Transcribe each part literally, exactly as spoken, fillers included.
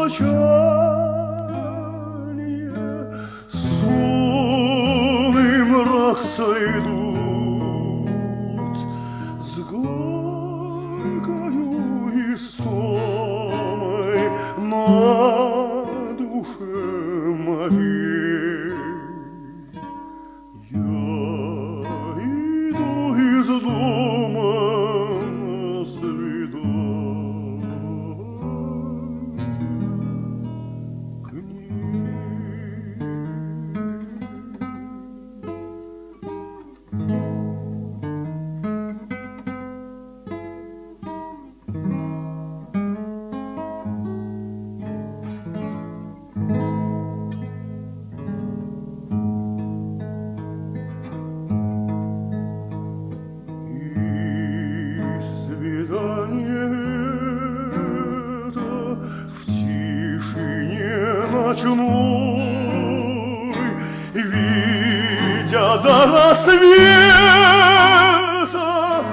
молчание, сон и мрак сойдут с горькою истомой на душе моей. Я иду из дома навстречу к ней. Ночной, видя до рассвета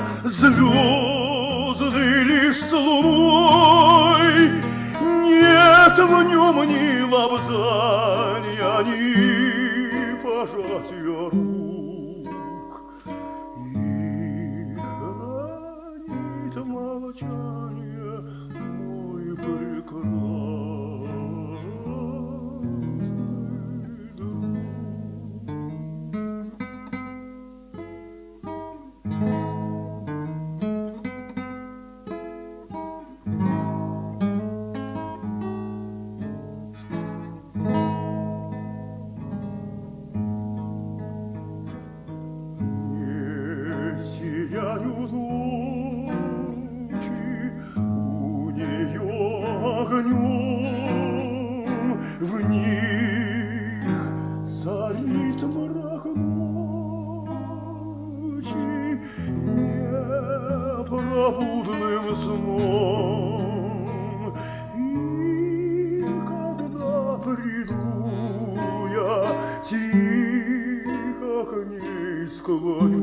звезды лишь с луной, нет в нем ни лобзания, ни пожатия рук, и хранит молчание мой прекрасный. Сияют лучи у нее огнем, в них царит мрак ночи непробудным сном. И когда приду я тихо к ней склонясь,